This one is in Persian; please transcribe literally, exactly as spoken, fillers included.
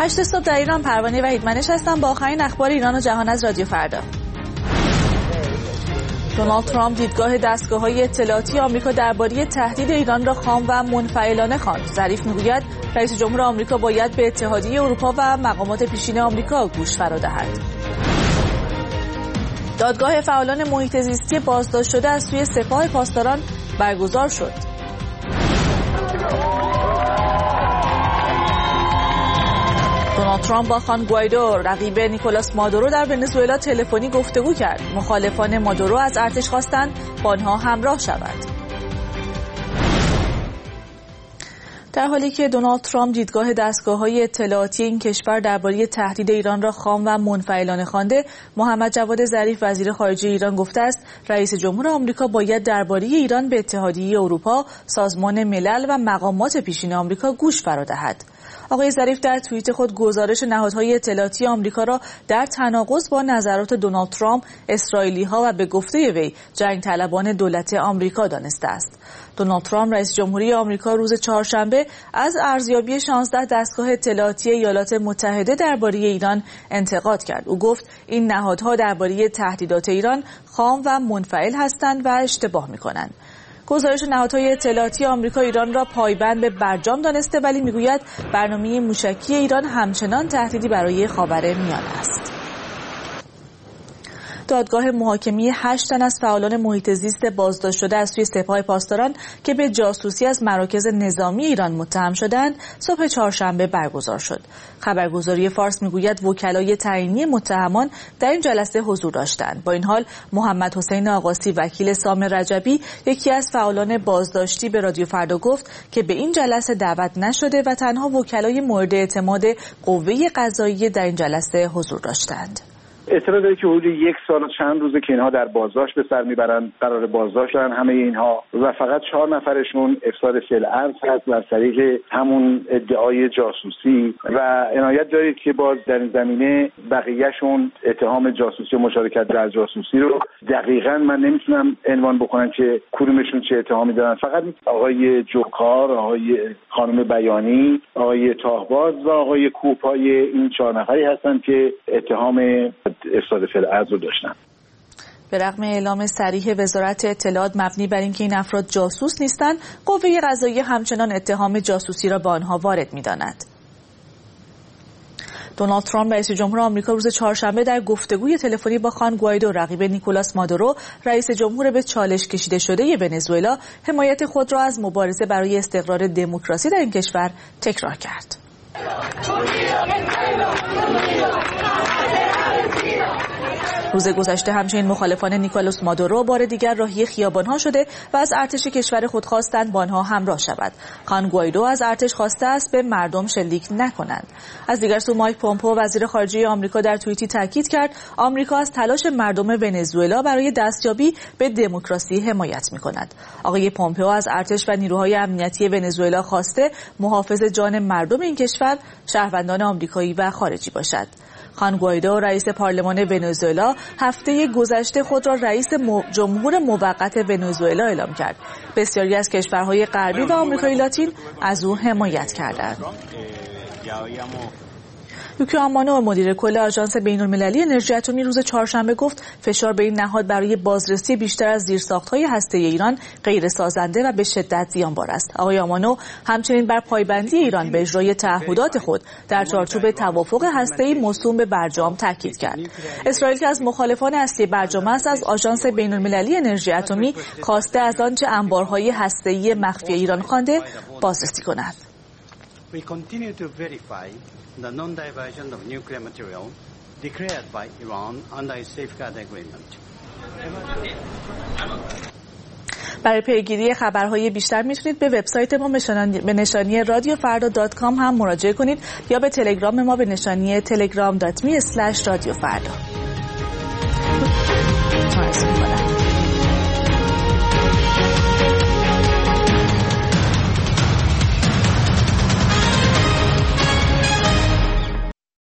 هشت صبح در ایران. پروانه وحیدمنش هستم با آخرین اخبار ایران و جهان از رادیو فردا. دونالد ترامپ دیدگاه دستگاه‌های اطلاعاتی آمریکا درباره تهدید ایران را خام و منفعلانه خواند. ظریف می‌گوید رئیس جمهور آمریکا باید به اتحادیه اروپا و مقامات پیشین آمریکا گوش فرا دهد. دادگاه فعالان محیط زیستی بازداشت شده از سوی سپاه پاسداران برگزار شد. دونالد ترامپ با خوان گوایدو رقیب نیکولاس مادورو در ونزوئلا تلفنی گفتگو کرد. مخالفان مادورو از ارتش خواستند با آنها همراه شود. در حالی که دونالد ترامپ دیدگاه دستگاه‌های اطلاعاتی این کشور درباره تهدید ایران را خام و منفعلانه خوانده، محمد جواد ظریف وزیر خارجه ایران گفته است رئیس جمهور آمریکا باید درباره ایران به اتحادیه اروپا، سازمان ملل و مقامات پیشین آمریکا گوش فرا دهد. آقای ظریف در توییت خود گزارش نهادهای اطلاعاتی آمریکا را در تناقض با نظرات دونالد ترامپ، اسرائیلی‌ها و به گفته وی جنگ طلبان دولت آمریکا دانسته است. دونالد ترامپ رئیس جمهوری آمریکا روز چهارشنبه از ارزیابی شانزده دستگاه اطلاعاتی ایالات متحده درباره ایران انتقاد کرد. او گفت این نهادها درباره تهدیدات ایران خام و منفعل هستند و اشتباه می‌کنند. گزارش نهادهای اطلاعاتی آمریکا ایران را پایبند به برجام دانسته، ولی میگوید برنامه موشکی ایران همچنان تهدیدی برای خاورمیانه است. دادگاه محاکمه هشت تن از فعالان محیط زیست بازداشت شده از سوی سپاه پاسداران که به جاسوسی از مراکز نظامی ایران متهم شدند صبح چهارشنبه برگزار شد. خبرگزاری فارس میگوید وکلای تعیینی متهمان در این جلسه حضور داشتند. با این حال محمد حسین آقاسی وکیل سام رجبی یکی از فعالان بازداشتی به رادیو فردا گفت که به این جلسه دعوت نشده و تنها وکلای مورد اعتماد قوه قضاییه در این جلسه حضور داشتند. اطلاع داره که حدود یک سال و چند روزه که اینها در بازداشت به سر میبرن، قرار بازداشت دارن همه اینها و فقط چهار نفرشون افساد فعل ارز هست و از طریق همون ادعای جاسوسی و عنایت دارید که باز در این زمینه بقیهشون اتهام جاسوسی و مشارکت در جاسوسی رو دقیقاً من نمیتونم عنوان بکنم که کدومشون چه اتهامی دارن. فقط آقای جوکار، آقای خانم بیانی، آقای تاهباز و آقای کوپای این چهار نفری هستن که اتهام افساد فعل ارز رو داشتن. به رغم اعلام صریح وزارت اطلاعات مبنی بر اینکه این افراد جاسوس نیستند، قوه قضاییه همچنان اتهام جاسوسی را به آنها وارد می‌داند. دونالد ترامپ رئیس جمهور آمریکا روز چهارشنبه در گفتگوی تلفنی با خوان گوایدو رقیب نیکولاس مادورو رئیس جمهور به چالش کشیده شده ونزوئلا حمایت خود را از مبارزه برای استقرار دموکراسی در این کشور تکرار کرد. روز گذشته همچنین مخالفان نیکولاس مادورو بار دیگر راهی خیابان‌ها شده و از ارتش کشور خود خواستند با آنها همراه شود. خوان گوایدو از ارتش خواسته است به مردم شلیک نکنند. از دیگر سو مایک پومپئو وزیر خارجه آمریکا در توییتی تاکید کرد آمریکا از تلاش مردم ونزوئلا برای دستیابی به دموکراسی حمایت می‌کند. آقای پومپئو از ارتش و نیروهای امنیتی ونزوئلا خواسته محافظ جان مردم این کشور شهروندان آمریکایی و خارجی باشد. خوان گوایدو رئیس پارلمان ونزوئلا هفته گذشته خود را رئیس مو... جمهور موقت ونزوئلا اعلام کرد. بسیاری از کشورهای غربی و آمریکای لاتین از او حمایت کردند. یوکیو آمانو مدیر کل آژانس بین‌المللی انرژی اتمی روز چهارشنبه گفت فشار به این نهاد برای بازرسی بیشتر از زیرساخت‌های هسته‌ای ایران غیر سازنده و به شدت زیانبار است. آقای آمانو همچنین بر پایبندی ایران به اجرای تعهدات خود در چارچوب توافق هسته‌ای موسوم به برجام تاکید کرد. اسرائیل که از مخالفان اصلی برجام است از آژانس بین‌المللی انرژی اتمی خواسته از آنچه انبارهای هسته‌ای مخفی ایران خوانده بازرسی کند. We continue to verify the non-diversion of nuclear material declared by Iran under a safeguard agreement. برای پیگیری خبرهای بیشتر میتونید به وبسایت ما به نشانی رادیو فردا دات کام هم مراجعه کنید یا به تلگرام ما به نشانی تلگرام دات می اسلش رادیو فردا.